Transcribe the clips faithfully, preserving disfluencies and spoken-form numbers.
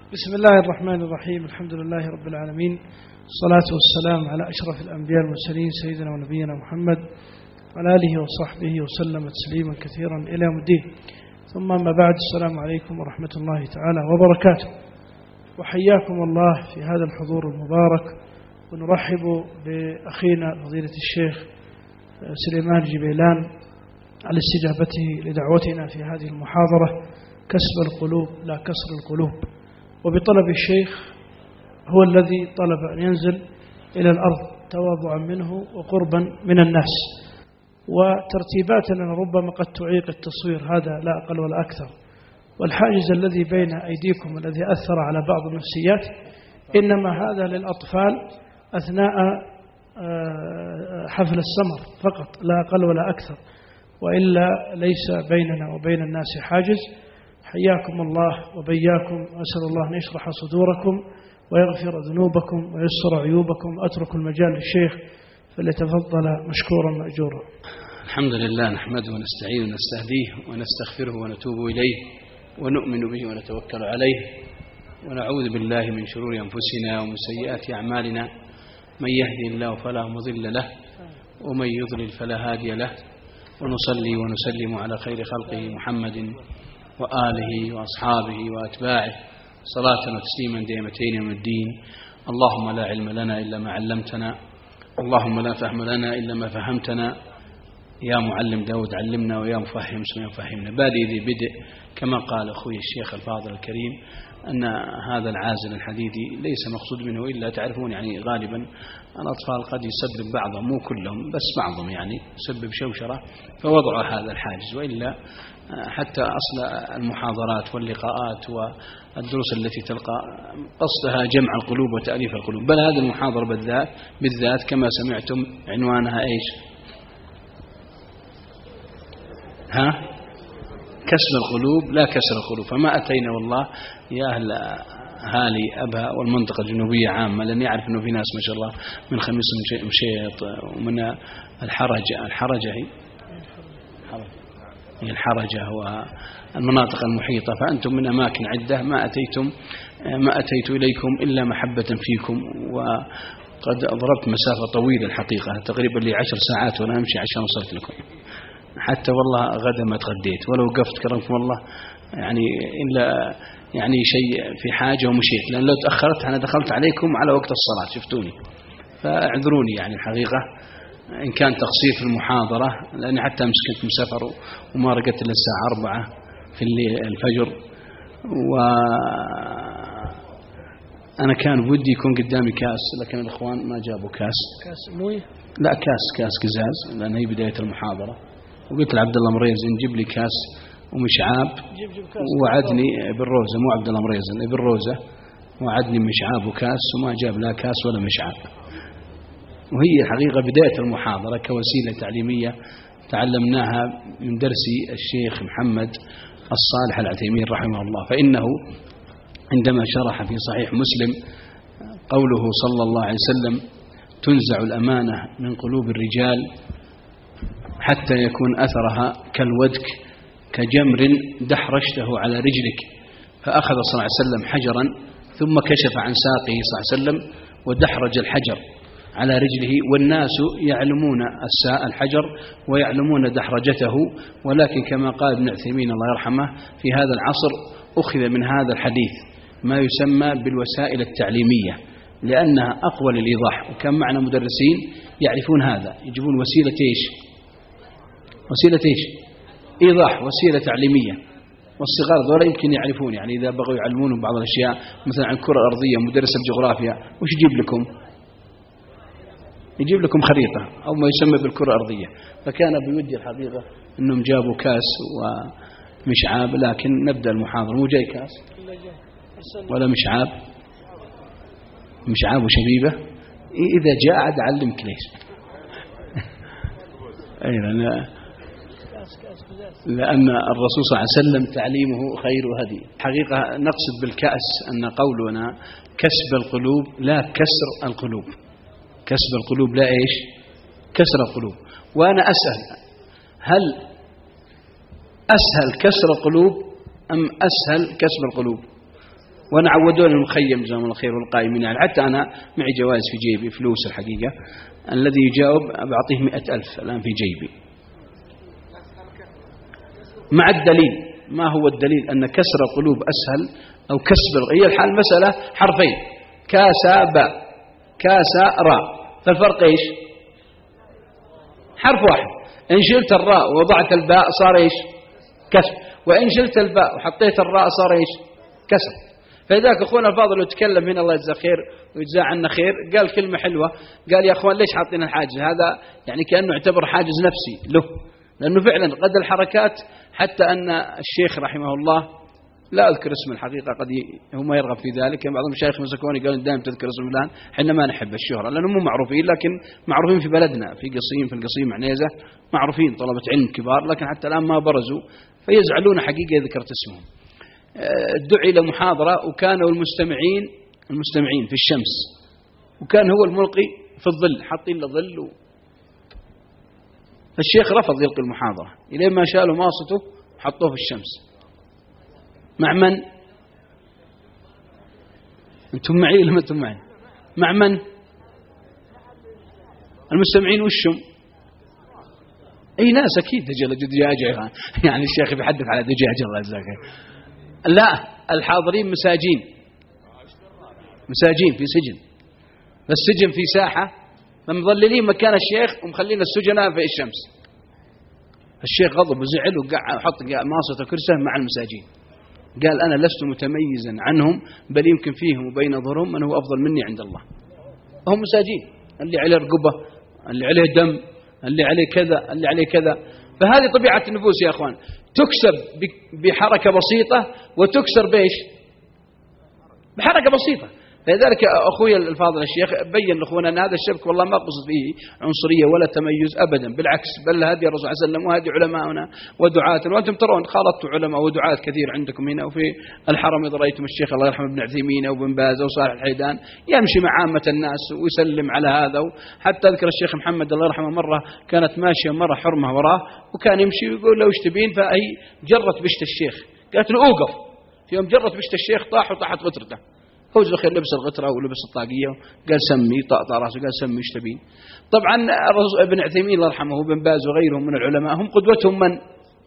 بسم الله الرحمن الرحيم. الحمد لله رب العالمين، الصلاة والسلام على أشرف الأنبياء والمرسلين سيدنا ونبينا محمد وعلى آله وصحبه وسلم تسليما كثيرا إلى يوم الدين. ثم ما بعد، السلام عليكم ورحمة الله تعالى وبركاته، وحياكم الله في هذا الحضور المبارك، ونرحب بأخينا فضيلة الشيخ سليمان جبيلان على استجابته لدعوتنا في هذه المحاضرة كسب القلوب لا كسر القلوب. وبطلب الشيخ هو الذي طلب أن ينزل إلى الأرض تواضعا منه وقربا من الناس، وترتيباتنا ربما قد تعيق التصوير، هذا لا أقل ولا أكثر. والحاجز الذي بين أيديكم الذي أثر على بعض النفسيات إنما هذا للأطفال أثناء حفل السمر فقط، لا أقل ولا أكثر، وإلا ليس بيننا وبين الناس حاجز. حياكم الله وبياكم، وأسأل الله أن يشرح صدوركم ويغفر ذنوبكم ويسر عيوبكم. أترك المجال للشيخ فليتفضل مشكورا مأجورا. الحمد لله، نحمده ونستعين ونستهديه ونستغفره ونتوب إليه ونؤمن به ونتوكل عليه، ونعوذ بالله من شرور أنفسنا ومن سيئات أعمالنا، من يهدي الله فلا مضل له ومن يضلل فلا هادي له، ونصلي ونسلم على خير خلقه محمد وآله وأصحابه وأتباعه صلاة وتسليما دائمتين يوم الدين. اللهم لا علم لنا إلا ما علمتنا، اللهم لا فهم لنا إلا ما فهمتنا، يا معلم داود علمنا ويا مفهم سليمان فهمنا. بادئ ذي بدء، كما قال أخوي الشيخ الفاضل الكريم أن هذا العازل الحديدي ليس مقصود منه إلا تعرفون يعني غالبا الأطفال قد يسبب بعضهم، مو كلهم بس بعضهم يعني يسبب شوشرة، فوضعوا هذا الحاجز. وإلا حتى أصل المحاضرات واللقاءات والدروس التي تلقى قصدها جمع القلوب وتأليف القلوب، بل هذه المحاضرة بالذات, بالذات كما سمعتم عنوانها إيش؟ ها؟ كسب القلوب لا كسر القلوب. فما أتينا والله يا أهل هالي أبها والمنطقة الجنوبية عامة، لأن يعرف أنه في ناس ما شاء الله من خميس مشيط ومن الحرجة الحرجة هي هي الحرجة والمناطق المحيطة، فأنتم من أماكن عدة ما أتيتم ما أتيت إليكم إلا محبة فيكم. وقد ضربت مسافة طويلة الحقيقة، تقريبا لي عشر ساعات وأنا أمشي عشان وصلت لكم، حتى والله غدا ما تغديت ولا وقفت كرمكم والله يعني إلا يعني شيء في حاجة ومشيت، لأن لو تأخرت أنا دخلت عليكم على وقت الصلاة شفتوني، فاعذروني يعني الحقيقة إن كان تقصير في المحاضرة، لأني حتى أمس كنت مسافر وما رقدت إلا الساعة أربعة في الفجر، وأنا كان بودي يكون قدامي كاس لكن الإخوان ما جابوا كاس. كاس مويه؟ لا كاس كاس قزاز، لأن هي بداية المحاضرة. وقلت لعبد الله مريزن جيب لي كاس ومشعاب، وعدني بالروزة، مو عبد الله مريزن بالروزة، وعدني مشعاب وكاس وما جاب لا كاس ولا مشعاب. وهي الحقيقة بداية المحاضرة كوسيلة تعليمية تعلمناها من درس الشيخ محمد الصالح العثيمين رحمه الله، فإنه عندما شرح في صحيح مسلم قوله صلى الله عليه وسلم تنزع الأمانة من قلوب الرجال حتى يكون أثرها كالودك كجمر دحرجته على رجلك، فأخذ صلى الله عليه وسلم حجرا ثم كشف عن ساقه صلى الله عليه وسلم ودحرج الحجر على رجله، والناس يعلمون الحجر ويعلمون دحرجته، ولكن كما قال ابن عثيمين الله يرحمه في هذا العصر أخذ من هذا الحديث ما يسمى بالوسائل التعليمية، لأنها أقوى للإيضاح. وكان معنا مدرسين يعرفون هذا، يجيبون وسيلة إيش؟ وسيلة إيش؟ إيضاح، وسيلة تعليمية. والصغار ذولا يمكن يعرفون، يعني إذا بغوا يعلمونهم بعض الأشياء مثلا عن الكرة الأرضية، مدرس الجغرافيا وش يجيب لكم؟ يجيب لكم خريطة أو ما يسمى بالكرة الأرضية. فكان بودي الحقيقة أنهم جابوا كاس ومشعاب، لكن نبدأ المحاضرة. مو جاي كاس ولا مشعاب، مشعاب وشبيبة. إذا جاء عاد أعلمك ليش. أي لأن لأن الرسول صلى الله عليه وسلم تعليمه خير هدي. حقيقة نقصد بالكأس أن قولنا كسب القلوب لا كسر القلوب، كسب القلوب لا إيش؟ كسر القلوب. وأنا أسأل هل أسهل كسر القلوب أم أسهل كسب القلوب؟ وأنا عودوني المخيم جزاهم الله خير والقائمين يعني، حتى أنا معي جوائز في جيبي فلوس الحقيقة. الذي يجاوب بعطيه مئة ألف الآن في جيبي مع الدليل. ما هو الدليل؟ أن كسر القلوب أسهل أو كسب، هي الحال مسألة حرفين، كاسا باء كاسا راء، فالفرق إيش؟ حرف واحد. إن شلت الراء ووضعت الباء صار إيش؟ كسر. وإن شلت الباء وحطيت الراء صار إيش؟ كسر. فإذاك أخونا الفاضل يتكلم هنا الله يجزاه خير ويجزاه عنا خير، قال كلمة حلوة، قال يا أخوان ليش حاطين الحاجز هذا؟ يعني كأنه اعتبر حاجز نفسي له، لأنه فعلا قد الحركات حتى أن الشيخ رحمه الله، لا أذكر اسم الحقيقة قد هو ما يرغب في ذلك، بعض المشايخ مسكوني قالوا دائما تذكر اسم فلان، حنا ما نحب الشهرة لأنهم مو معروفين، لكن معروفين في بلدنا في قصيم، في القصيم عنيزة معروفين طلبة علم كبار، لكن حتى الآن ما برزوا فيزعلون حقيقة ذكرت اسمهم. دعي لمحاضرة وكانوا المستمعين المستمعين في الشمس، وكان هو الملقي في الظل، حاطين له ظل و... الشيخ رفض يلقي المحاضرة إلى ما شالوا ماسته وحطوه في الشمس. مع من؟ أنتم معي ولا ما أنتم معي؟ مع من؟ المستمعين وشهم؟ أي ناس أكيد دجاجة دجاجة يعني الشيخ بيحدث على دجاجة الله يجزاك. لا الحاضرين مساجين مساجين في سجن، فالسجن في ساحة مظللين مكان الشيخ ومخلين السجناء في الشمس. الشيخ غضب وزعل وقع وحط ماسة كرسه مع المساجين، قال أنا لست متميزا عنهم بل يمكن فيهم وبين ظهرهم من هو أفضل مني عند الله. هم مساجين، اللي عليه رقبة، اللي عليه دم، اللي عليه كذا، اللي عليه كذا. فهذه طبيعة النفوس يا أخوان، تكسب بحركة بسيطة وتكسر بإيش؟ بحركة بسيطة. فلذلك أخوي الفاضل الشيخ بين لأخونا أن هذا الشبك والله ما قصد فيه عنصرية ولا تميز أبدا، بالعكس بل هدي الرسول صلى الله عليه وسلم وهدي علماءنا ودعاة، وأنتم ترون خالطوا علماء ودعاة كثير عندكم هنا وفي الحرم، إذا رأيتم الشيخ الله يرحمه ابن عثيمين وابن باز وصالح الحيدان يمشي مع عامة الناس ويسلم على هذا. حتى أذكر الشيخ محمد الله يرحمه مرة كانت ماشية مرة حرمة وراه وكان يمشي ويقول له وش تبين، فهي جرت بشت الشيخ، قالت له أوقف. في يوم جرت بشت الشيخ طاح وطاحت غترته، هو زخير لبس الغترة ولبس الطاقية قال سمي، طأطأ راسه قال سمي ايش تبين. طبعا ابن عثيمين الله يرحمه وابن باز وغيرهم من العلماء هم قدوتهم من؟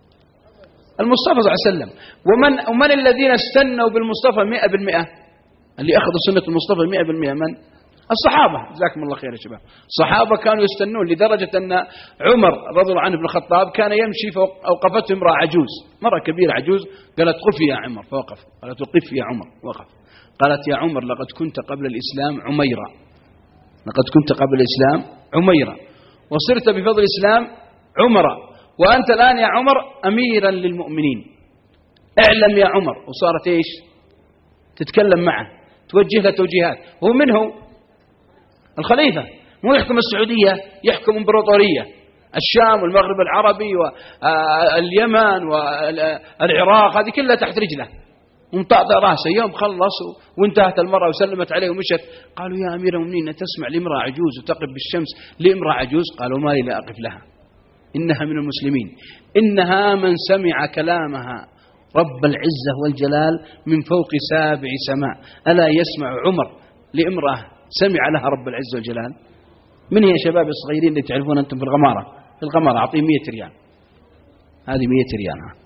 المصطفى صلى الله عليه وسلم. ومن ومن الذين استنوا بالمصطفى مئة بالمئة، اللي أخذوا سنة المصطفى مئة بالمئة من؟ الصحابة. جزاكم الله خير يا شباب. الصحابة كانوا يستنون لدرجة أن عمر رضي الله عنه بن الخطاب كان يمشي فأوقفته امرأة عجوز، مرة كبيرة عجوز، قالت قف يا عمر فوقف، قالت قف يا عمر وقف، قالت يا عمر لقد كنت قبل الإسلام عميرا، لقد كنت قبل الإسلام عميرا وصرت بفضل الإسلام عمرا، وأنت الآن يا عمر أميرا للمؤمنين، اعلم يا عمر. وصارت إيش؟ تتكلم معه، توجه له توجيهات. هو من هو؟ الخليفة، مو يحكم السعودية، يحكم امبراطورية الشام والمغرب العربي واليمن والعراق، هذه كلها تحت رجله، ومطأطأ راسه. يوم خلص وانتهت المرأة وسلمت عليه ومشت، قالوا يا أمير المؤمنين تسمع لامرأة عجوز وتقف بالشمس لامرأة عجوز؟ قالوا ما لي لا أقف لها، إنها من المسلمين، إنها من سمع كلامها رب العزة والجلال من فوق سابع سماء، ألا يسمع عمر لامرأة سمع لها رب العزة والجلال؟ من هي شباب الصغيرين اللي تعرفون أنتم في الغمارة؟ في الغمارة أعطيه مئة ريال، هذه مئة ريال.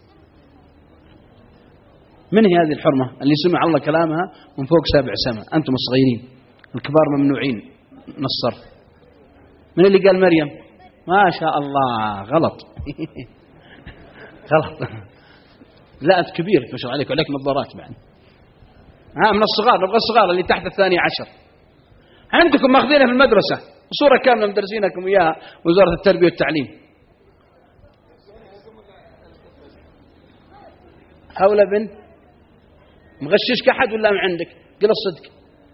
من هي هذه الحرمة اللي سمع الله كلامها من فوق سابع سماء؟ أنتم الصغيرين، الكبار ممنوعين من الصرف. من اللي قال مريم؟ ما شاء الله غلط غلط. لا أنت كبير ما شاء الله عليك وعليك نظارات بعد. ها من الصغار، نبغى الصغار اللي تحت الثاني عشر. عندكم ماخذينها في المدرسة صورة كاملة مدرسينكم إياها وزارة التربية والتعليم. حول بنت مغششك أحد ولا من عندك؟ قل الصدق،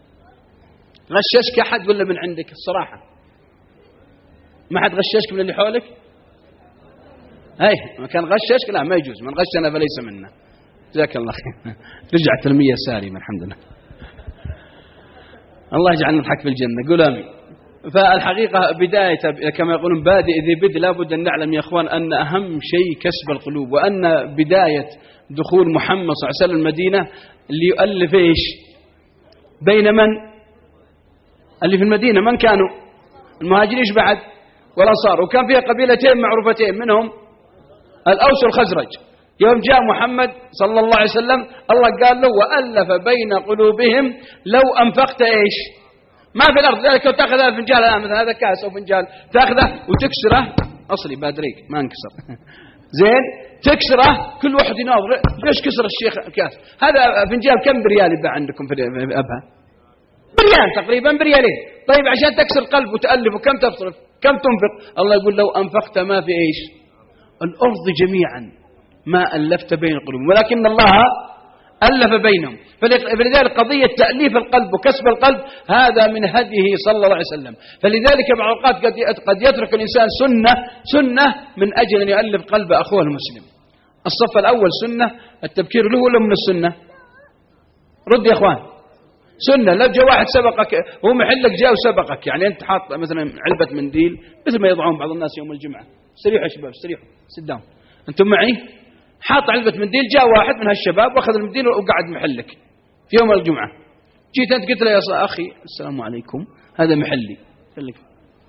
غششك أحد ولا من عندك؟ الصراحة ما حد غششك من اللي حولك؟ هاي ما كان غششك لا ما يجوز، من غشنا فليس منا. جزاك الله خير. رجعت المية سالمة الحمد لله. الله يجعلنا نضحك في الجنة، قول آمين. فالحقيقة بداية كما يقولون بادئ ذي بدء، لابد أن نعلم يا أخوان أن أهم شيء كسب القلوب، وأن بداية دخول محمد صلى الله عليه وسلم المدينة اللي يؤلف إيش بين من اللي في المدينة، من كانوا المهاجرين إيش بعد والأنصار، وكان فيها قبيلتين معروفتين منهم الأوس والخزرج. يوم جاء محمد صلى الله عليه وسلم الله قال له وألف بين قلوبهم لو أنفقت إيش ما في الأرض، ذلك تأخذ هذا الفنجال الآن مثلا هذا كاس أو فنجال تأخذه وتكسره أصلي بادريك ما انكسر زين تكسره كل واحد يناظر ليش كسر الشيخ كاس هذا فنجال كم بريال يباع عندكم في أبها؟ بريال تقريبا بريالين. طيب عشان تكسر قلب وتألف وكم تصرف كم تنفق؟ الله يقول لو أنفقت ما في إيش الأرض جميعا ما ألفت بين القلوب ولكن الله ألف بينهم. فلذلك قضية تأليف القلب وكسب القلب هذا من هديه صلى الله عليه وسلم. فلذلك بعض الأوقات قد يترك الإنسان سنة سنة من أجل أن يؤلف قلب أخوه المسلم. الصف الأول سنة التبكير له ولا من السنة؟ رد يا أخوان سنة. لا جاء واحد سبقك هو محلك جاء وسبقك، يعني أنت حاط مثلا علبة منديل مثل ما يضعون بعض الناس يوم الجمعة، استريحوا يا شباب استريحوا سدام أنتم معي، حاط علبة منديل جاء واحد من هالشباب واخذ المنديل وقعد محلك في يوم الجمعة، جيت أنت قلت له يا أخي السلام عليكم هذا محلي، قال لك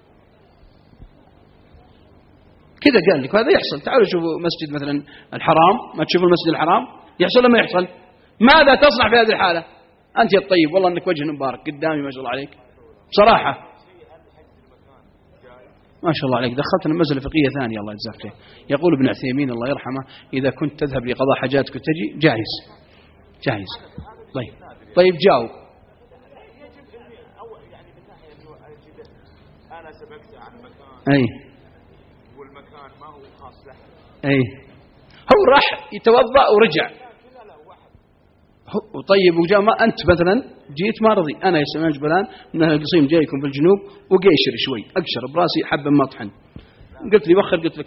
كذا قال لك هذا يحصل. تعالوا شوفوا مسجد مثلا الحرام، ما تشوفوا المسجد الحرام يحصل لما يحصل. ماذا تصنع في هذه الحالة أنت يا الطيب؟ والله أنك وجه مبارك قدامي ما شاء الله عليك بصراحة ما شاء الله عليك، دخلتنا مسألة فقهية ثانية الله يجزاك خير. يقول ابن عثيمين الله يرحمه إذا كنت تذهب لقضاء حاجاتك وتجي جاهز جاهز. طيب طيب جاوب. أنا سبقت عن مكان أي والمكان ما هو خاص له، أي هو راح يتوضأ ورجع وطيب وجاء ما أنت مثلا جيت ما رضي أنا يا سمان جبلان من القصيم جايكم في الجنوب وقيشر شوي أقشر براسي حبة مطحن، قلت لي وخر قلت لك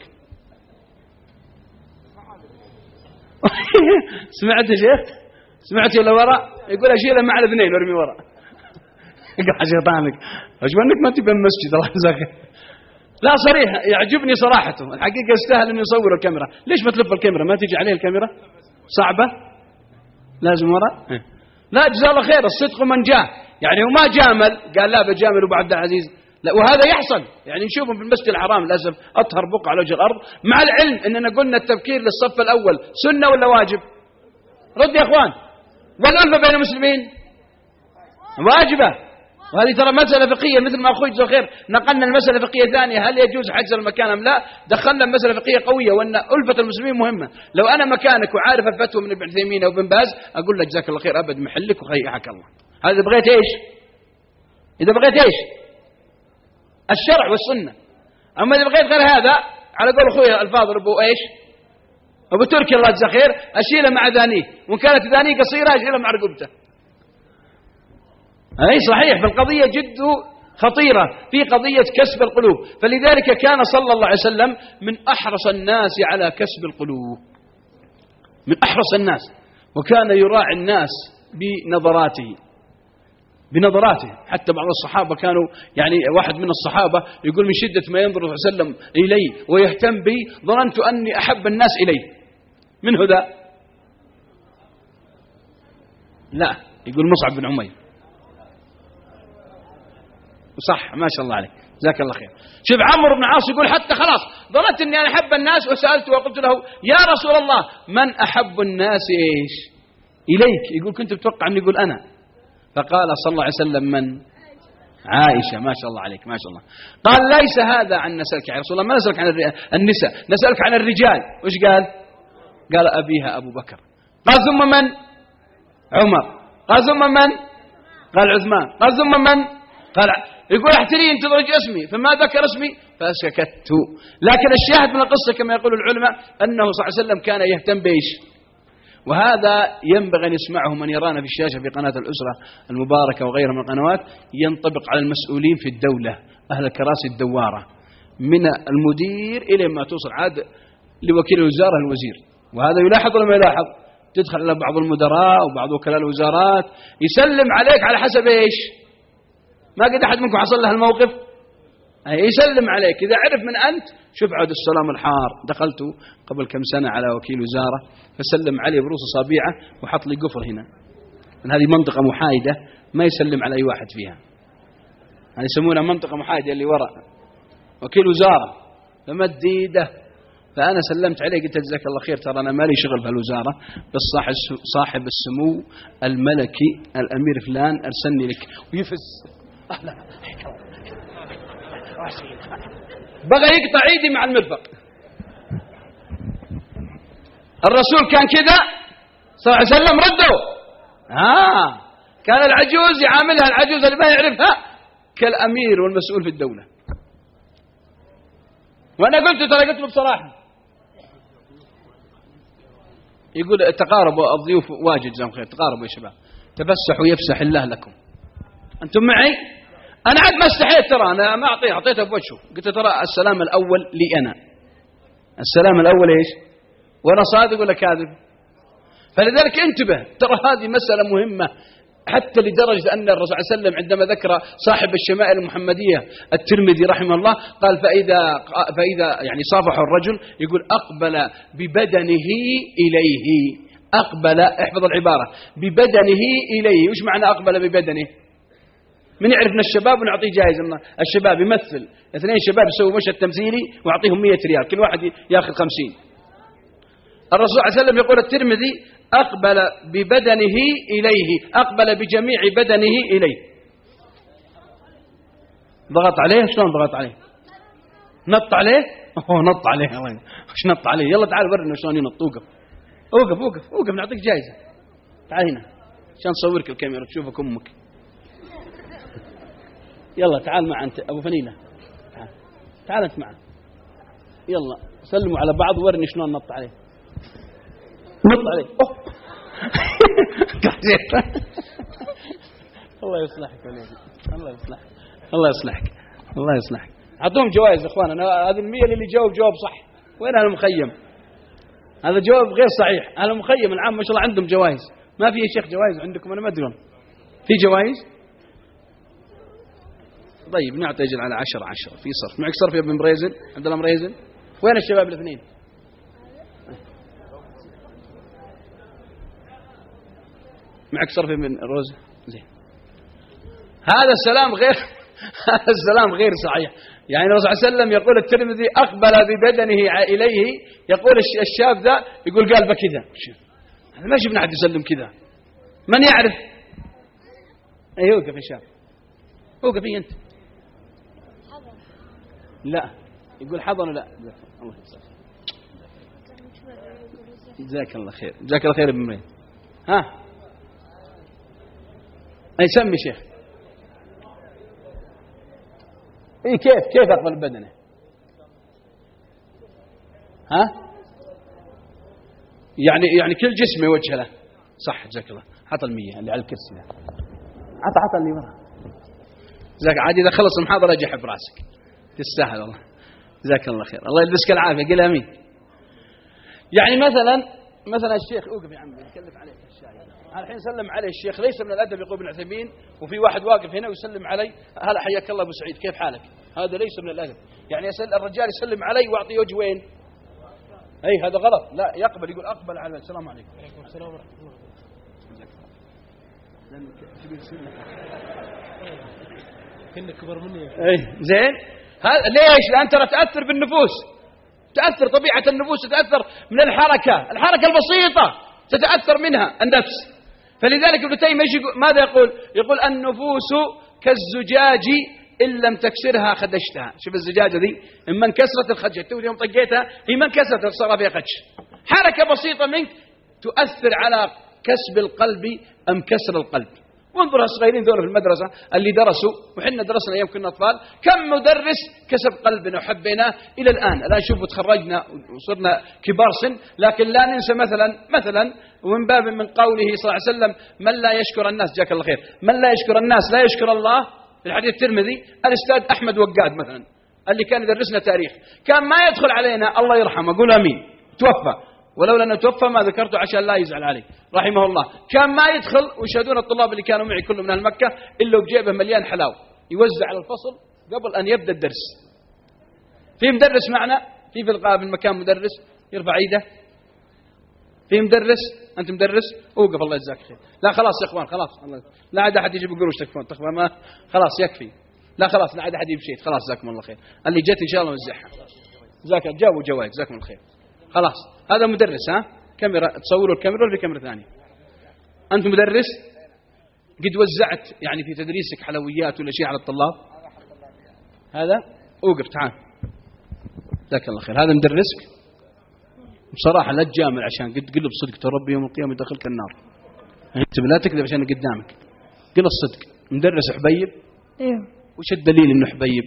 سمعت يا شيخ سمعت ولا وراء يقول أشيله مع الاثنين وارمي وراء قال شيطانك أجمنك ما تبين المسجد الله يجزاك. لا صريح يعجبني صراحته الحقيقة يستاهل أن يصور الكاميرا. ليش ما تلف الكاميرا ما تيجي عليه الكاميرا صعبة لازم وراء؟ لا جزاه الله خير الصدق من جاء، يعني وما جامل قال لا بجامل أبو عبد العزيز لا، وهذا يحصل يعني نشوفه في المسجد الحرام للأسف أطهر بقعة على وجه الأرض، مع العلم أننا قلنا التبكير للصف الأول سنة ولا واجب؟ رد يا أخوان. والألفة بين المسلمين واجبة، وهذه ترى مسألة فقهية مثل ما أخوي جزاه خير نقلنا المسألة فقهية ثانية هل يجوز حجز المكان أم لا، دخلنا مسألة فقهية قوية وأن ألفة المسلمين مهمة. لو أنا مكانك وعارف الفتوى من ابن عثيمين أو ابن باز أقول لك جزاك الله خير أبد محلك وخيحك الله. هذا إذا بغيت إيش إذا بغيت إيش الشرع والسنة. أما إذا بغيت غير هذا على قول أخوي الفاضل أبو إيش أبو تركي الله جزاه خير أشيله مع ذانيه، وإن كانت ذانيه قصيرة أشيله مع رقبته. أي صحيح. فالقضية جد خطيرة في قضية كسب القلوب. فلذلك كان صلى الله عليه وسلم من أحرص الناس على كسب القلوب، من أحرص الناس، وكان يراعي الناس بنظراته بنظراته حتى بعض الصحابة كانوا يعني واحد من الصحابة يقول من شدة ما ينظر صلى الله عليه وسلم إلي ويهتم بي ظننت أني أحب الناس إلي. من هو ذا؟ لا يقول مصعب بن عمير صح ما شاء الله عليك جزاك الله خير. شوف عمرو بن عاص يقول حتى خلاص ظننت اني انا احب الناس وسالته وقلت له يا رسول الله من احب الناس ايش اليك؟ يقول كنت بتوقع اني يقول انا، فقال صلى الله عليه وسلم من؟ عائشه ما شاء الله عليك ما شاء الله. قال ليس هذا عن نسالك يا رسول الله ما نسالك عن النساء نسالك عن الرجال. وش قال؟ قال ابيها ابو بكر. قال ثم من؟ عمر. قال ثم من؟ قال عثمان. قال ثم من؟ قال يقول احتري تدرج اسمي فما ذكر اسمي فسكت. لكن الشاهد من القصة كما يقول العلماء أنه صلى الله عليه وسلم كان يهتم بإيش، وهذا ينبغي أن يسمعه من يرانا في الشاشة في قناة الأسرة المباركة وغيرها من القنوات، ينطبق على المسؤولين في الدولة أهل الكراسي الدوارة من المدير إلى ما توصل عاد لوكيل الوزارة الوزير. وهذا يلاحظ ولا ما يلاحظ؟ تدخل على بعض المدراء وبعض وكلاء الوزارات يسلم عليك على حسب إيش، ما قد أحد منكم حصل له الموقف يسلم عليك إذا عرف من أنت. شوف عود السلام الحار، دخلت قبل كم سنة على وكيل وزارة فسلم علي بروس أصابعه وحط لي قفر هنا، من هذه منطقة محايدة ما يسلم على أي واحد فيها، يعني يسمونها منطقة محايدة اللي وراء وكيل وزارة، فمد يده فأنا سلمت عليه قلت جزاك الله خير، ترى أنا مالي شغل بهالوزارة، بس صاحب السمو الملكي الأمير فلان أرسلني لك، ويفز بغى يقطع ايدي مع المرفق. الرسول كان كذا صلى الله عليه وسلم ردوا. ها كان العجوز يعاملها العجوز اللي ما يعرفها كالأمير والمسؤول في الدولة. وأنا قلت ترى قلت له بصراحة، يقول تقاربوا الضيوف واجد زي خير، تقاربوا يا شباب، تفسحوا يفسح الله لكم. أنتم معي؟ أنا عاد ما استحيت، ترى أنا ما أعطيه، أعطيته بوجهه، قلت ترى السلام الأول لي أنا، السلام الأول إيش؟ وأنا صادق ولا كاذب؟ فلذلك انتبه، ترى هذه مسألة مهمة، حتى لدرجة أن الرسول صلى الله عليه وسلم عندما ذكر صاحب الشمائل المحمدية الترمذي رحمه الله قال فإذا فإذا يعني صافحه الرجل يقول أقبل ببدنه إليه، أقبل، احفظ العبارة، ببدنه إليه. وش معنى أقبل ببدنه؟ من يعرف من الشباب ونعطيه جائزة، الشباب يمثل اثنين شباب يسووا مشهد تمثيلي ويعطيهم مئة ريال كل واحد ياخذ خمسين. الرسول صلى الله عليه وسلم يقول الترمذي أقبل ببدنه إليه، أقبل بجميع بدنه إليه. ضغط عليه، شلون ضغط عليه؟ نط عليه؟ أوه نط عليه، وش نط عليه؟ يلا تعال ورنا شلون ينط. وقف وقف وقف وقف نعطيك جائزة، تعال هنا عشان نصورك الكاميرا تشوفك أمك. يلا تعال مع أنت أبو فنينة، تعال, تعال أنت معه، يلا سلموا على بعض وورني شلون نط عليه. نط عليه، أوه الله يصلحك الله يصلحك الله يصلحك الله يصلحك. أعطوهم جوائز يا إخوان، أنا هذه المية اللي جاوب جواب صح. وين أهل المخيم؟ هذا جواب غير صحيح. أهل المخيم العام ما شاء الله عندهم جوائز، ما في يا شيخ جوائز عندكم؟ أنا ما أدري في جوائز. طيب نعطي أجل على عشرة عشرة في صرف. معك صرف يا ابن مريزن؟ عبد الله مريزن؟ وين الشباب الاثنين؟ معك صرف يا ابن روزة؟ زين. هذا السلام غير هذا السلام غير صحيح. يعني الرسول صلى الله عليه وسلم يقول الترمذي أقبل ببدنه إليه، يقول الشاب ذا يقول قال بكذا، هذا ما شفنا أحد يسلم كذا. من يعرف؟ أي وقف يا شاب، وقف أنت. لا يقول حضن، لا الله يسلمك. جزاك الله خير، جزاك الله خير ابن مريم. ها أي سمي شيخ. إيه كيف كيف أقبل بدنه؟ ها يعني يعني كل جسمه وجه له، صح جزاك الله. حط المية اللي على الكرسي ده، عطى عطى اللي ورا. جزاك عادي، إذا خلص المحاضرة أجي أحب راسك، تستاهل والله. جزاك الله خير، الله يلبسك العافية، قل آمين. يعني مثلا مثلا الشيخ اوقف يا عمي يكلف عليك الشاي، الحين سلم عليه الشيخ، ليس من الأدب يقول ابن عثيمين، وفي واحد واقف هنا ويسلم علي، هلا حياك الله أبو سعيد كيف حالك، هذا ليس من الأدب. يعني يسأل الرجال يسلم علي وأعطيه وجه وين؟ أي هذا غلط، لا يقبل، يقول أقبل على السلام عليكم. وعليكم السلام ورحمة الله. كأنك كبر مني. أي زين، هذا ليش؟ لأن ترى تأثر بالنفوس، تأثر طبيعة النفوس، تتأثر من الحركة، الحركة البسيطة تتأثر منها النفس. فلذلك ابن تيمية ماذا يقول؟ يقول النفوس كالزجاج إن لم تكسرها خدشتها. شوف الزجاجة ذي إما انكسرت الخدشة، تو يوم طقيتها هي ما انكسرت صار فيها خدش. حركة بسيطة منك تؤثر على كسب القلب أم كسر القلب. وانظر الصغيرين ذول في المدرسة اللي درسوا، وحنا درسنا أيام كنا أطفال، كم مدرس كسب قلبنا وحبيناه إلى الآن. الآن شوفوا تخرجنا وصرنا كبار سن، لكن لا ننسى مثلا مثلا ومن باب من قوله صلى الله عليه وسلم من لا يشكر الناس، جزاك الله خير، من لا يشكر الناس لا يشكر الله. في الحديث الترمذي الأستاذ أحمد وقاد مثلا اللي كان يدرسنا تاريخ، كان ما يدخل علينا الله يرحمه، قول آمين، توفى، ولولا أنه توفى ما ذكرته عشان لا يزعل عليه رحمه الله. كان ما يدخل، ويشهدون الطلاب اللي كانوا معي كلهم من أهل مكة، إلا بجيبه مليان حلاوة يوزع على الفصل قبل أن يبدأ الدرس. في مدرس معنا في في القابل المكان مدرس يرفع ايده. في مدرس أنت مدرس اوقف الله يجزاك خير. لا خلاص يا إخوان خلاص لا عاد أحد يجيب قروش تكفون تكفى ما خلاص يكفي. لا خلاص لا عاد أحد يجيب شيء خلاص جزاكم الله خير. اللي جت إن شاء الله نوزعها. جزاك جاوبوا جوائز جزاكم الله خير. خلاص هذا مدرس ها كاميرا تصوروا الكاميرا ولا في كاميرا ثانية. أنت مدرس قد وزعت يعني في تدريسك حلويات ولا شيء على الطلاب. هذا اوقف تعال جزاك الله خير. هذا مدرسك بصراحة لا تجامل عشان قد قل بصدق ربي يوم القيامة يدخلك النار. أنت لا تكذب عشان قدامك قل الصدق. مدرس حبيب ايوه. وش الدليل انه حبيب؟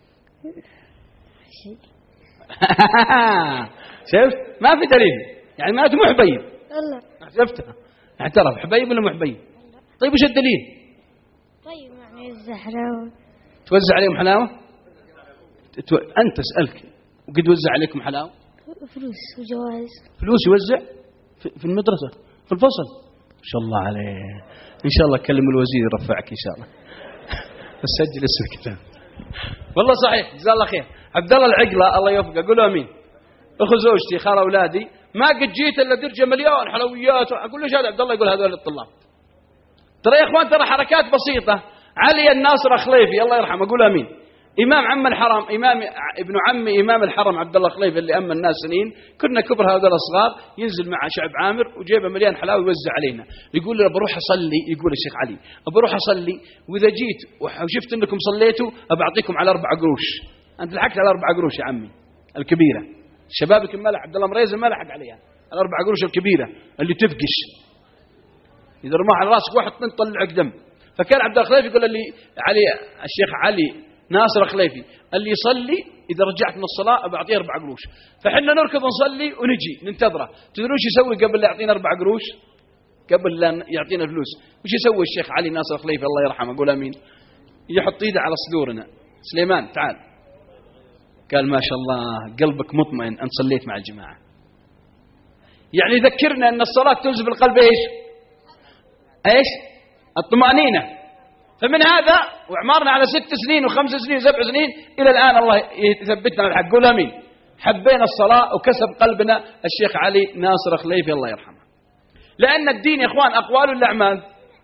شفت ما في دليل يعني ما مو حبيب. الله شفتها اعترف حبيب ولا مو حبيب؟ طيب وش الدليل؟ طيب يعني يوزع حلاوة. توزع عليهم حلاوة؟ تو... أنت أسألك وقد وزع عليكم حلاوة؟ فلوس وجوائز. فلوس يوزع في... في المدرسة في الفصل. ما شاء الله عليه. إن شاء الله كلم الوزير يرفعك إن شاء الله. بس سجل اسم الكتاب. والله صحيح جزاه الله خير. عبد الله العقلة الله يوفقه قولوا امين. اخو زوجتي خال اولادي ما قد جيت الا درجه مليون حلويات. اقول له هذا عبد الله يقول هذول الطلاب. ترى يا اخوان ترى حركات بسيطه. علي الناصر خليفي الله يرحمه قولوا امين. امام عم الحرم امام ابن عمي امام الحرم عبد الله خليفي اللي اما الناس سنين. كنا كبر هذول الصغار ينزل مع شعب عامر وجيبه مليان حلاوه يوزع علينا. يقول لي بروح اصلي يقول الشيخ علي بروح اصلي واذا جيت وشفت انكم صليتوا ابعطيكم على اربع قروش. انت لحقت على اربع قروش يا عمي الكبيره. الشباب يمكن ما لحق عبد الله مريز ما لحق عليها. الاربع قروش الكبيره اللي تفقش اذا رماها على راسك واحد طلعك دم. فكان عبد الله خليفي يقول لي علي الشيخ علي ناصر خليفي اللي يصلي اذا رجعت من الصلاه بعطيه اربع قروش. فحنا نركض نصلي ونجي ننتظره. تدرون ايش يسوي قبل لا يعطينا اربع قروش؟ قبل لا يعطينا فلوس وش يسوي الشيخ علي ناصر خليفي الله يرحمه قول امين؟ يحط ايده على صدورنا. سليمان تعال. قال ما شاء الله قلبك مطمئن أن صليت مع الجماعة. يعني ذكرنا أن الصلاة تنزل بالقلب إيش إيش الطمأنينة. فمن هذا وعمرنا على ست سنين وخمس سنين وسبع سنين إلى الآن الله يثبتنا على الحق. قول أمين. حبينا الصلاة وكسب قلبنا الشيخ علي ناصر خليفي الله يرحمه. لأن الدين يا إخوان أقوال ولا أعمال؟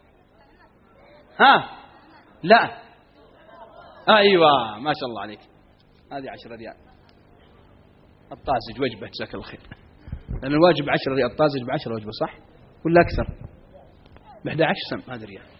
ها لا أيوة ما شاء الله عليك. هذه عشرة ريال الطازج وجبة جزاك الله خير. لأن الواجب عشرة ريال الطازج بعشرة وجبة صح ولا أكثر؟ بإحدى عشر سم هذا ريال.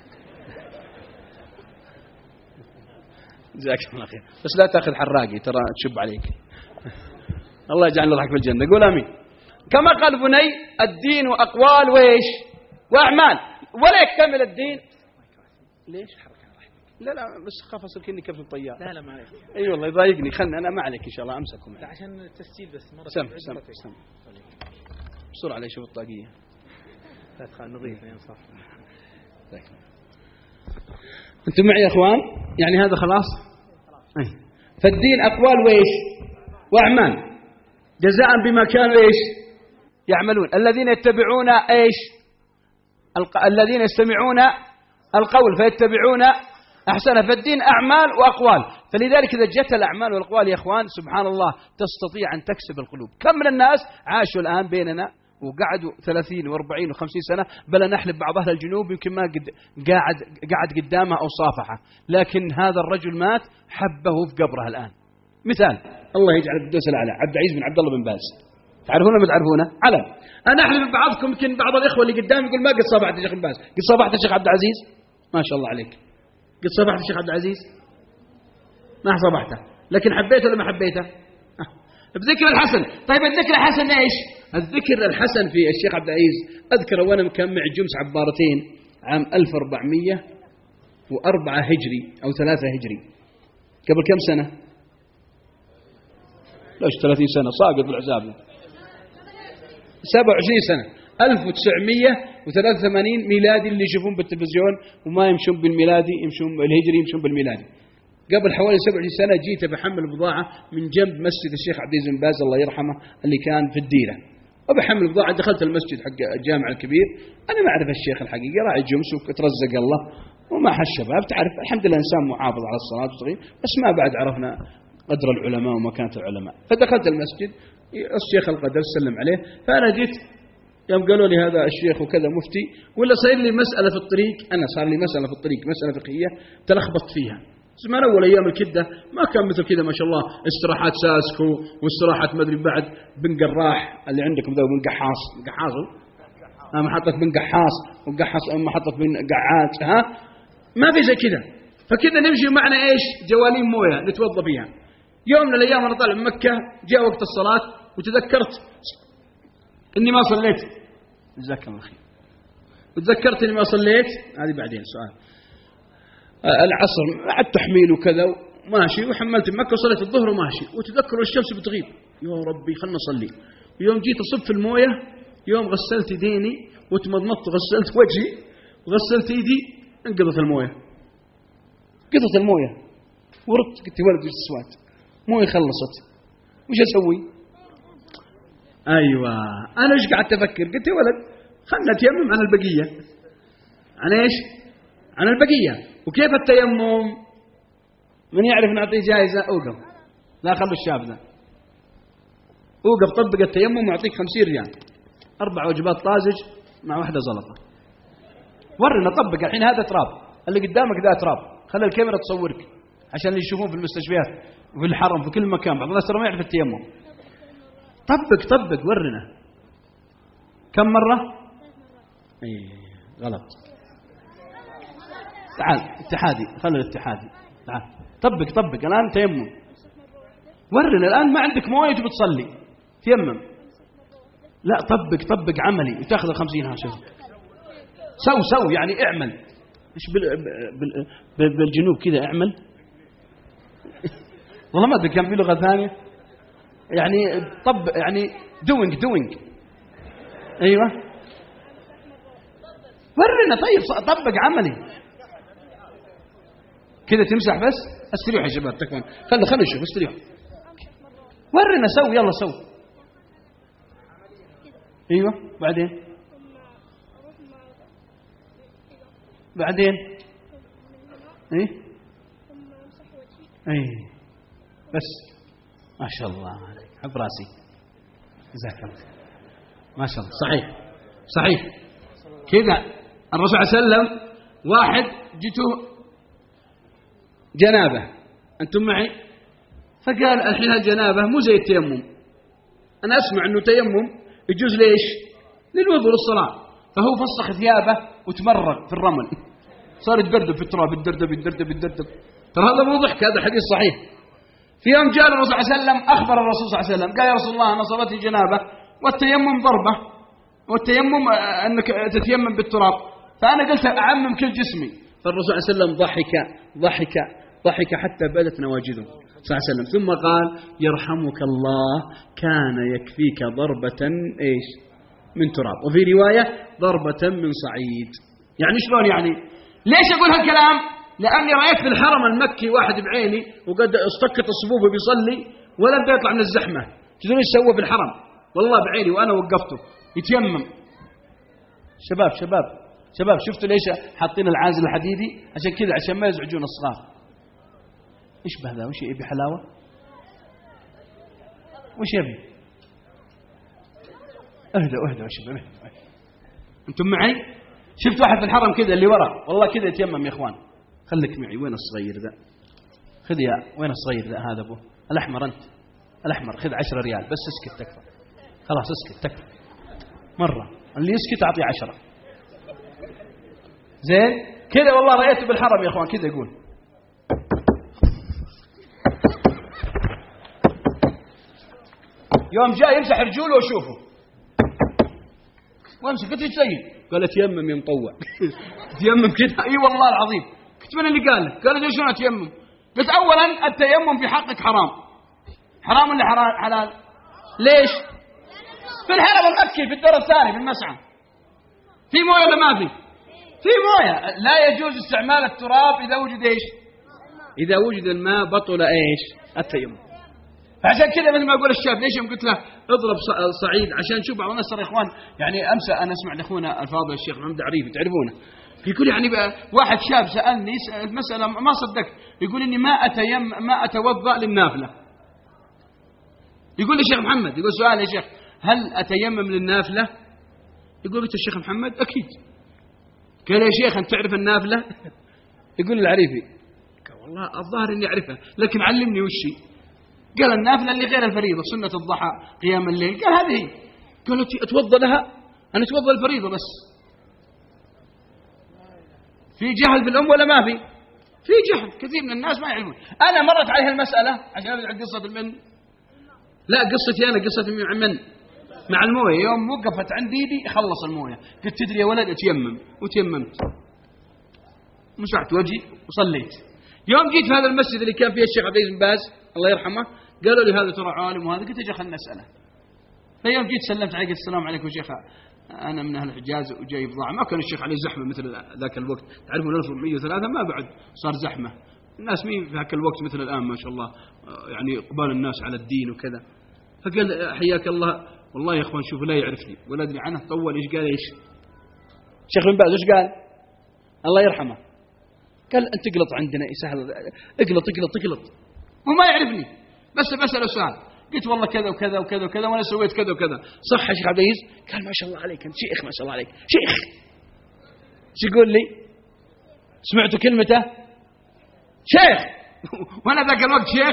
جزاك الله خير. بس لا تأخذ حراقي ترى تشب عليك. الله يجعلنا لك في الجنة. قول آمين. كما قال بني الدين أقوال وإيش وأعمال ولا يكتمل الدين. ليش حركة؟ لا لا بس خاف أصل كني كيف الطيار. لا لا ما عليك. اي أيوة والله يضايقني خلني انا ما عليك ان شاء الله امسككم. لا عشان التسجيل بس مره. سم سم سم بسرعه علي شوف الطاقيه. لا تخاف نظيف يعني صح. انتم معي يا اخوان؟ يعني هذا خلاص. أي. فالدين اقوال وايش واعمال جزاء بما كانوا ايش يعملون. الذين يتبعون ايش الق... الذين يستمعون القول فيتبعون أحسن. فالدين أعمال وأقوال. فلذلك إذا جت الأعمال والأقوال يا أخوان سبحان الله تستطيع أن تكسب القلوب. كم من الناس عاشوا الآن بيننا وقعدوا ثلاثين وأربعين وخمسين سنة بل نحلب بعض أهل الجنوب يمكن ما قد قاعد قاعد قدامه أو صافحه. لكن هذا الرجل مات حبه في قبره الآن. مثال الله يجعل القدوس الأعلى عبد العزيز بن عبد الله بن باز. تعرفونه ما تعرفونه؟ علم. أنا أحلف بعضكم يمكن بعض الإخوة اللي قدام يقول ما قد صافحت الشيخ بن باز. قد صافحت الشيخ عبد العزيز ما شاء الله عليك. قد صبحت الشيخ عبد العزيز ما صبحته لكن حبيته ولا ما حبيته؟ بذكر الحسن. طيب الذكر الحسن ايش؟ الذكر الحسن في الشيخ عبد العزيز اذكر وانا مكمع جمس عبارتين عام ألف وأربعمية وأربعة هجري او ثلاثة هجري. قبل كم سنة؟ ليش ثلاثين سنة صاقط بالعزاب. سبعة وعشرين سنة ألف وتسعمية وثلاثة وثمانين ميلادي اللي يشوفون بالتلفزيون وما يمشون بالميلادي يمشون بالهجري يمشون بالميلادي. قبل حوالي سبعة وعشرين سنة جيت بحمل بضاعة من جنب مسجد الشيخ عبد العزيز بن باز الله يرحمه اللي كان في الديرة. وبحمل بضاعة دخلت المسجد حق الجامع الكبير. أنا ما أعرف الشيخ الحقيقة راعي جمس وترزق الله وما حد الشباب تعرف الحمد لله إنسان محافظ على الصلاة وصغير، بس ما بعد عرفنا قدر العلماء ومكانة العلماء. فدخلت المسجد الشيخ القدر سلم عليه، فأنا جيت يوم قالوا لي هذا الشيخ وكذا مفتي، ولا صار لي مسألة في الطريق، أنا صار لي مسألة في الطريق مسألة فقهية تلخبطت فيها. زمان أول أيام الكدة ما كان مثل كذا ما شاء الله، استراحات ساسكو واستراحات ما أدري بعد بن قراح اللي عندكم ذا بن قحاص قحاصه محطة بن قحاص وقحاص محطة بن قعاج، ها ما في زي كذا. فكذا نمشي معنا إيش جوالين موية نتوضى فيها. يوم من الأيام أنا طالع من مكة جاء وقت الصلاة وتذكرت إني ما صليت، جزاك الله خير، وتذكرت إني ما صليت. هذه بعدين سؤال العصر عد تحميل وكذا ماشي، وحملت مكة وصليت الظهر وماشي، وتذكر الشمس بتغيب، يا ربي خلنا نصلي. ويوم جيت أصب في الموية، يوم غسلت يديني وتمضمضت وغسلت وجهي وغسلت يدي انقضت الموية، قضت الموية ورد قلت ولد وش السواد موية خلصت وش أسوي؟ أيوة أنا إيش قاعد أفكر؟ قلت يا ولد خلنا نتيمم عن البقية. عن إيش؟ عن البقية. وكيف التيمم؟ من يعرف نعطيه جائزة؟ أوقف لا خلوا الشاب ذا أوقف طبق التيمم وأعطيك خمسين ريال، أربع وجبات طازج مع واحدة زلطة. ورنا طبق الحين، هذا تراب اللي قدامك ذا تراب، خلي الكاميرا تصورك عشان اللي يشوفون في المستشفيات وفي الحرم في كل مكان، بعض الناس ترى ما يعرف التيمم. طبق طبق ورنا كم مرة؟ اي غلط. تعال اتحادي، خلي الاتحادي تعال طبق طبق الآن تيمم. ورنا الآن ما عندك مويه تبي تصلي تيمم، لا طبق طبق عملي وتاخذ الخمسين. ها شوف سو سو يعني اعمل ايش بال بال بالجنوب كذا اعمل والله ما ادري كان في لغة ثانية يعني طب يعني doing doing ايوه ورنا. طيب طبق عملي كذا تمسح بس. استريحوا يا شباب تكفون، خلوا خلوا نشوف استريحوا. ورنا سو يلا سو. ايوه بعدين بعدين ايه ايه بس ما شاء الله عليك حب راسي جزاك الله ما شاء الله. صحيح صحيح كذا. الرسول صلى الله عليه وسلم واحد جته جنابه انتم معي، فقال الحين الجنابه مو زي التيمم، انا اسمع انه تيمم يجوز ليش؟ للوضوء للصلاه، فهو فسخ ثيابه وتمرغ في الرمل صار يتدردب في التراب يتدردب يتدردب يتدردب. ترى هذا مو ضحك، هذا حديث صحيح. في يوم جاء الرسول صلى الله عليه وسلم أخبر الرسول صلى الله عليه وسلم قال يا رسول الله أنا أصابتني جنابة والتيمم ضربة والتيمم أنك تتيمم بالتراب، فأنا قلت أعمم كل جسمي. فالرسول صلى الله عليه وسلم ضحك ضحك ضحك حتى بدت نواجذه صلى الله عليه وسلم، ثم قال يرحمك الله كان يكفيك ضربة إيش من تراب، وفي رواية ضربة من صعيد. يعني شلون يعني؟ ليش أقول هالكلام؟ لأني رأيت في الحرم المكي واحد بعيني وقد استكت الصفوف بيصلي ولم يطلع من الزحمة، تدرون ايش سوى في الحرم؟ والله بعيني وأنا وقفته يتيمم. شباب شباب شباب شفتوا ليش حاطين العازل الحديدي؟ عشان كذا عشان ما يزعجون الصغار. ايش بهذا؟ وش يبي حلاوة؟ وش يبي؟ اهدأ اهدأ يا شباب اهدأ. انتم معي؟ شفت واحد في الحرم كذا اللي ورا والله كذا يتيمم يا اخوان. خليك معي. وين الصغير ذا؟ خذ يا وين الصغير ذا؟ هذا ابوه الاحمر انت الاحمر، خذ عشرة ريال بس اسكت تكفى خلاص اسكت تكفى مرة، اللي يسكت اعطيه عشرة زين كذا. والله رأيته بالحرم يا اخوان كذا يقول يوم جاء يمسح رجوله وشوفه وامسك قلت سيد قال اتيمم يا مطوع تيمم كذا. اي والله العظيم قلت من اللي قال لك؟ قال لي شلون اتيمم؟ قلت اولا التيمم في حقك حرام. حرام ولا حرام حلال؟ ليش؟ في الحرم المكي في الدور الثاني في المسعى في مويه ولا ما في؟ في مويه. لا يجوز استعمال التراب اذا وجد ايش؟ اذا وجد الماء بطل ايش؟ التيمم. فعشان كذا مثل ما اقول الشاب ليش يوم قلت له اضرب صعيد عشان شوف بعض الناس يا اخوان يعني امس انا اسمع لاخونا الفاضل الشيخ محمد عريفي تعرفونه يقول يعني بقى واحد شاب سألني مسألة ما صدقت، يقول إني ما أتيم ما أتوضأ للنافلة. يقول لي شيخ محمد، يقول سؤال يا شيخ هل أتيمم للنافلة؟ يقول قلت الشيخ محمد أكيد. قال يا شيخ أنت تعرف النافلة؟ يقول العريفي قال والله الظاهر إني أعرفها لكن علمني وشي. قال النافلة اللي غير الفريضة، سنة الضحى قيام الليل. قال هذه. قال أتوضأ لها؟ أنا أتوضأ الفريضة بس. في جهل في الأم ولا ما في؟ في جهل، كثير من الناس ما يعلمون. أنا مرت عليها المسألة عشان أبدأ قصة المن. لا قصتي أنا قصتي مع من؟ مع الموية. يوم وقفت عندي يدي خلص الموية، قلت تدري يا ولد أتيمم، وتيممت مسحت وجهي وصليت. يوم جيت في هذا المسجد اللي كان فيه الشيخ عبد العزيز بن باز الله يرحمه، قالوا لي هذا ترى عالم وهذا، قلت اجي خلنا نسأله. فيوم جيت سلمت عليه قلت السلام عليكم شيخ أنا من أهل الحجاز وجاي بضاعة. ما كان الشيخ عليه زحمة مثل ذاك الوقت، تعرفون ألف ومئة وثلاثة ما بعد صار زحمة، الناس مين في ذاك الوقت مثل الآن ما شاء الله، يعني إقبال الناس على الدين وكذا. فقال حياك الله والله يا أخوان شوفوا لا يعرفني ولا أدري عنه. طول إيش قال إيش الشيخ بن باز إيش قال الله يرحمه؟ قال أنت اقلط عندنا سهل، اقلط اقلط اقلط وما يعرفني بس بسأله سؤال. قلت والله كذا وكذا وكذا وكذا وأنا سويت كذا وكذا. صح يا شيخ عبد العزيز؟ قال ما شاء الله عليك أنت شيخ ما شاء الله عليك شيخ. شو يقول لي؟ سمعتوا كلمته شيخ وأنا ذاك الوقت شيخ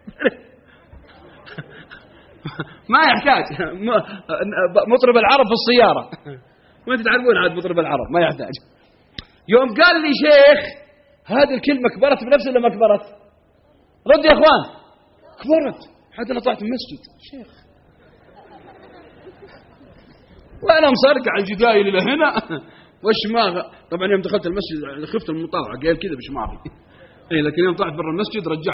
ما يحتاج مطرب العرب في السيارة وانت تعرفون عاد مطرب العرب ما يحتاج. يوم قال لي شيخ هذه الكلمة كبرت بنفس ولا ما كبرت؟ رد يا اخوان. كبرت حتى انا طلعت من المسجد شيخ وانا مصرقع الجدايل الى هنا والشماغ. طبعا يوم دخلت المسجد خفت المطاوعة قال كذا بشماغي، لكن يوم طلعت برا المسجد رجعت